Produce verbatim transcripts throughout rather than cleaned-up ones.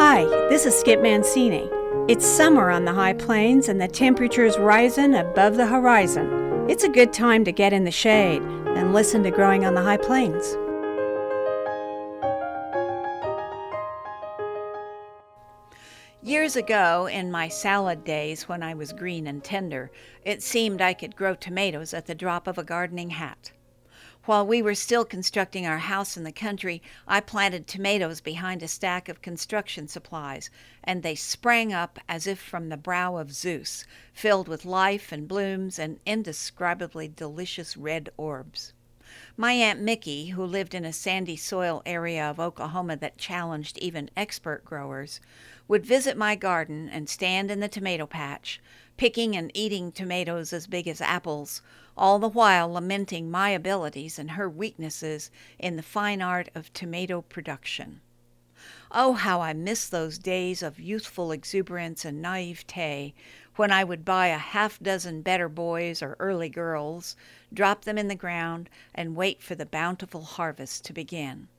Hi, this is Skip Mancini. It's summer on the High Plains and the temperature's rising above the horizon. It's a good time to get in the shade and listen to Growing on the High Plains. Years ago, in my salad days when I was green and tender, it seemed I could grow tomatoes at the drop of a gardening hat. While we were still constructing our house in the country, I planted tomatoes behind a stack of construction supplies, and they sprang up as if from the brow of Zeus, filled with life and blooms and indescribably delicious red orbs. My Aunt Mickey, who lived in a sandy soil area of Oklahoma that challenged even expert growers, would visit my garden and stand in the tomato patch, picking and eating tomatoes as big as apples, all the while lamenting my abilities and her weaknesses in the fine art of tomato production. Oh, how I miss those days of youthful exuberance and naivete when I would buy a half dozen better boys or early girls, drop them in the ground, and wait for the bountiful harvest to begin.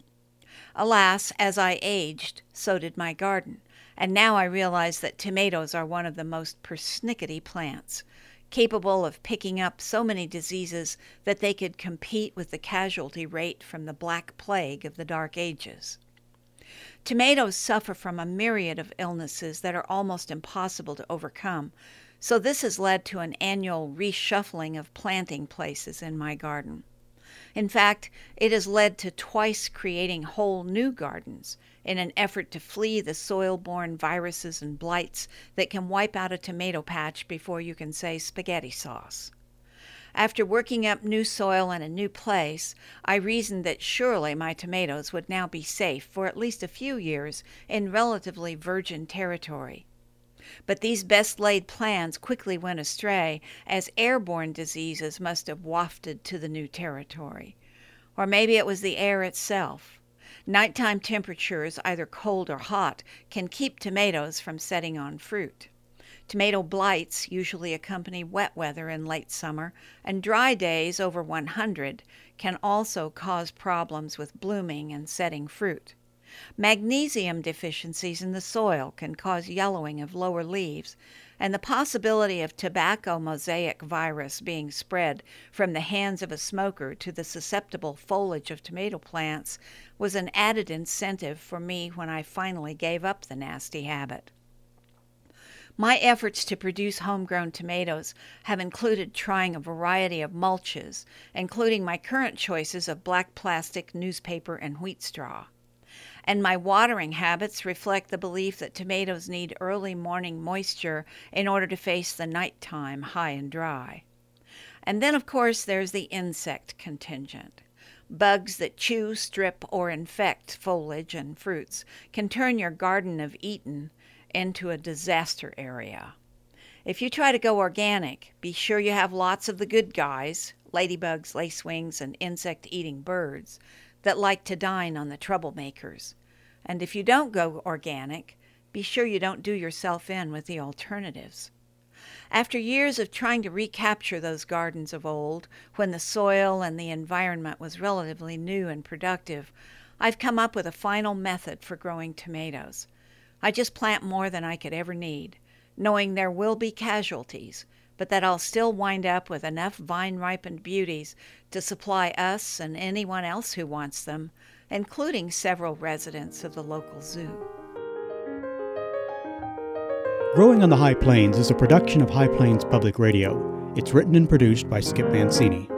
Alas, as I aged, so did my garden, and now I realize that tomatoes are one of the most persnickety plants, capable of picking up so many diseases that they could compete with the casualty rate from the Black Plague of the Dark Ages. Tomatoes suffer from a myriad of illnesses that are almost impossible to overcome, so this has led to an annual reshuffling of planting places in my garden. In fact, it has led to twice creating whole new gardens in an effort to flee the soil-borne viruses and blights that can wipe out a tomato patch before you can say spaghetti sauce. After working up new soil in a new place, I reasoned that surely my tomatoes would now be safe for at least a few years in relatively virgin territory. But these best-laid plans quickly went astray, as airborne diseases must have wafted to the new territory. Or maybe it was the air itself. Nighttime temperatures, either cold or hot, can keep tomatoes from setting on fruit. Tomato blights usually accompany wet weather in late summer, and dry days over one hundred can also cause problems with blooming and setting fruit. Magnesium deficiencies in the soil can cause yellowing of lower leaves, and the possibility of tobacco mosaic virus being spread from the hands of a smoker to the susceptible foliage of tomato plants was an added incentive for me when I finally gave up the nasty habit. My efforts to produce homegrown tomatoes have included trying a variety of mulches, including my current choices of black plastic, newspaper, and wheat straw. And my watering habits reflect the belief that tomatoes need early morning moisture in order to face the nighttime high and dry. And then, of course, there's the insect contingent. Bugs that chew, strip, or infect foliage and fruits can turn your Garden of Eden into a disaster area. If you try to go organic, be sure you have lots of the good guys, ladybugs, lacewings, and insect-eating birds, that like to dine on the troublemakers. And if you don't go organic, be sure you don't do yourself in with the alternatives. After years of trying to recapture those gardens of old, when the soil and the environment was relatively new and productive, I've come up with a final method for growing tomatoes. I just plant more than I could ever need, knowing there will be casualties, but that I'll still wind up with enough vine-ripened beauties to supply us and anyone else who wants them, including several residents of the local zoo. Growing on the High Plains is a production of High Plains Public Radio. It's written and produced by Skip Mancini.